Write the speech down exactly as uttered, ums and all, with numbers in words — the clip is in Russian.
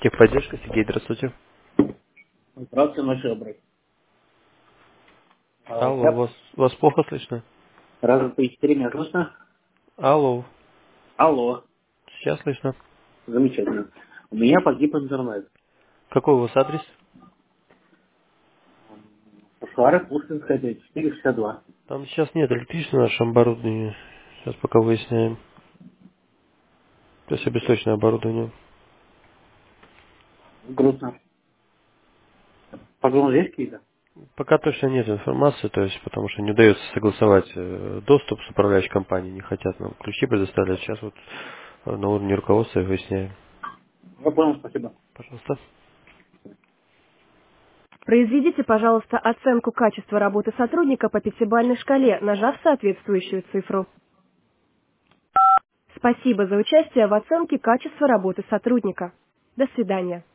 Техподдержка, Сергей, здравствуйте. Здравствуйте, ночь добрый. А, Алло, Я вас, вас плохо слышно? раза три-четыре меня слышно? Алло, Алло, сейчас слышно. замечательно. У меня погиб интернет. Какой у вас адрес? Пушвары, Пушкинская, четыре шестьдесят два. Там сейчас нет электричества в нашем оборудовании. Сейчас пока выясняем. То есть обесточное оборудование. Грустно. Погоны есть какие-то? Пока точно нет информации, то есть потому что не удается согласовать э, доступ с управляющей компанией, не хотят нам ключи предоставлять. Сейчас вот э, на уровне руководства выясняем. Я понял, спасибо. Пожалуйста. Произведите, пожалуйста, оценку качества работы сотрудника по пятибалльной шкале, нажав соответствующую цифру. Спасибо за участие в оценке качества работы сотрудника. До свидания.